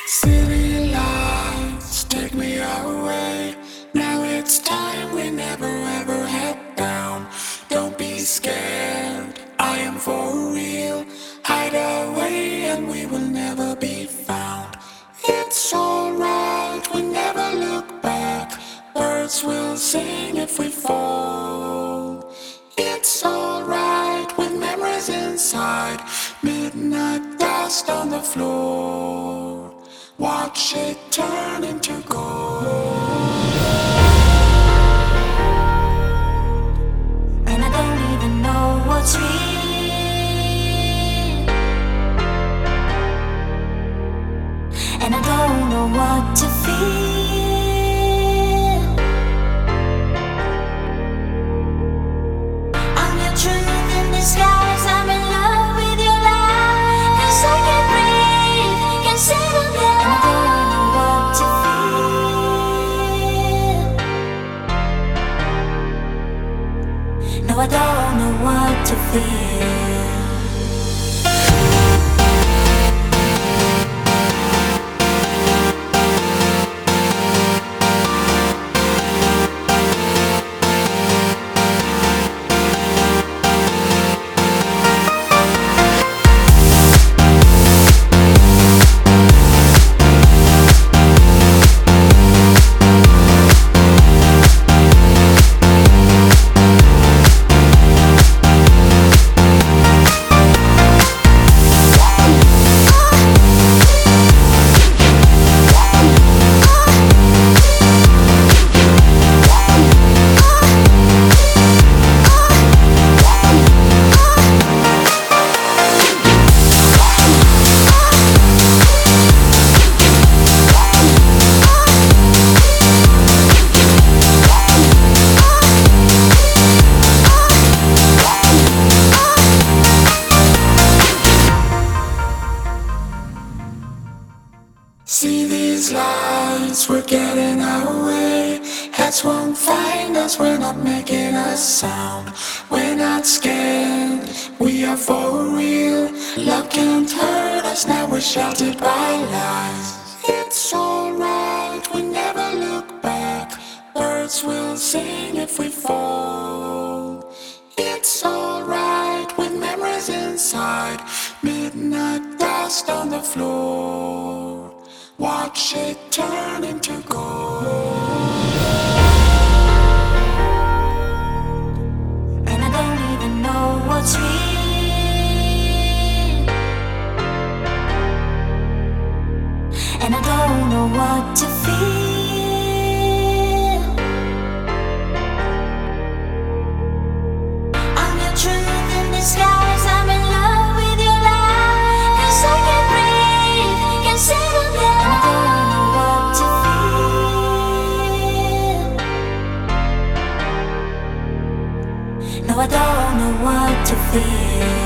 City lights take me away. Now it's time we never ever head down. Don't be scared, I am for real. Hide away and we will never be found. It's alright, we never look back. Birds will sing if we fall. It's alright with memories inside. Midnight dust on the floor. Watch it turn into gold. And I don't even know what's real. And I don't know what to feel. I'm your truth in disguise. I'm in love with your lies. 'Cause I can't breathe, can't settle down. And I don't know what to feel. No, I don't know what to feel. See these lights, we're getting away. Heads won't find us, we're not making a sound. We're not scared, we are for real. Love can't hurt us, now we're sheltered by lies. It's alright, we never look back. Birds will sing if we fall. It's alright with memories inside. Midnight dust on the floor. Watch it turn into gold. And I don't even know what's real. And I don't know what to feel. I'm your truth in disguise. I'm in love with your lies. 'Cause I can't breathe, can't settle down. And I don't know what to feel. No, I don't know what to feel.